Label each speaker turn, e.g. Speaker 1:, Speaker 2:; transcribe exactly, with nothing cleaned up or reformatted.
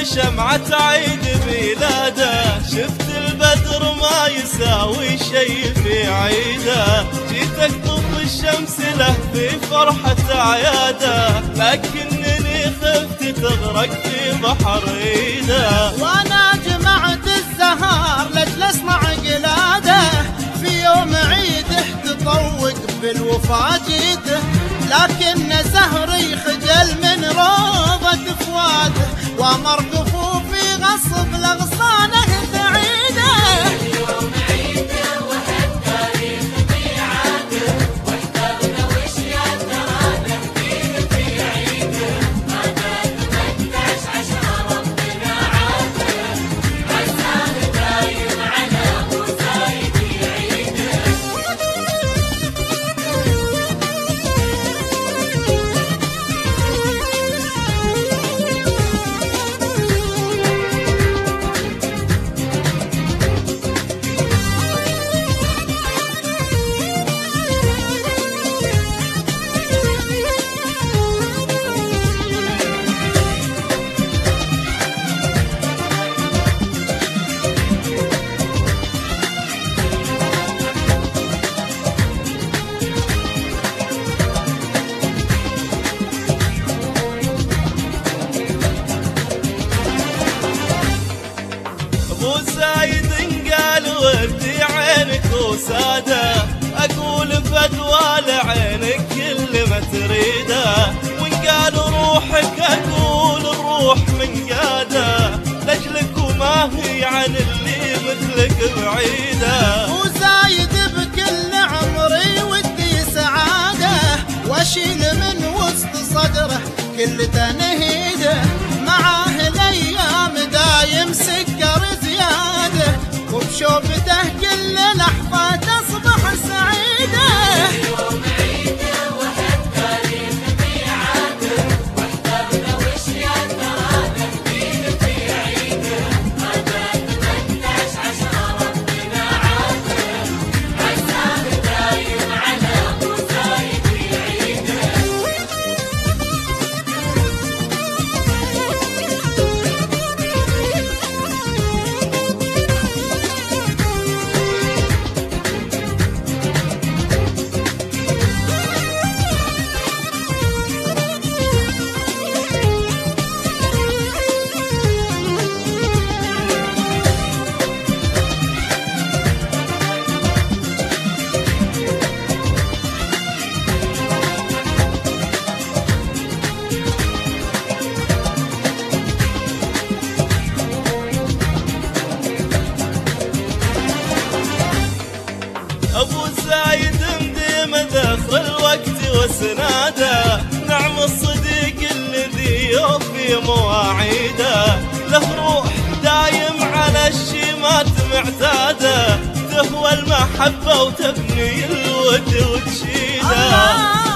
Speaker 1: شمعة عيد ميلاده، شفت البدر ما يساوي شي في عيده، جيت اقطف الشمس له في فرحة عياده، لكنني خفت تغرق في بحر ايده.
Speaker 2: وانا جمعت الزهار لاجل اسمع قلاده، في يوم عيده تطوق بالوفا جيده، لكن زهري خجل من روضة فواده، وامر كفوفي غصب لاغصانه بعيده.
Speaker 3: اليوم عيده وهالتاريخ ميعاده، واحترنا وش يا ترانا فيه في عيده، ما دام ثمنتاش عشرة ربنا عاده، عساه دايم على ابو زايد يعيده.
Speaker 1: ابو زايد قال ودي عينك وساده، اقول فدوى لعينك كل ما تريده، وان قال روحك اقول الروح من قاده، لاجلك وما هي عن اللي مثلك بعيده.
Speaker 2: ابو زايد بكل عمري ودي سعاده، واشيل من وسط صدره كل تنهيده، معاه الايام دايم سكر زياده، وبشوفته كل لحظه تصبح سعيده.
Speaker 3: اليوم عيده وهالتاريخ ميعاده، واحترنا وش يا ترانا فيه في عيده، ما دام ثمنتاش عشرة ربنا عاده، عساه دايم على ابو زايد يعيده.
Speaker 1: ابو زايد مديم ذخر الوقت وسناده، نعم الصديق الذي يوفي مواعيده، له روح دايم على الشيمات معتاده، تهوى المحبه وتبني الود وتشيده.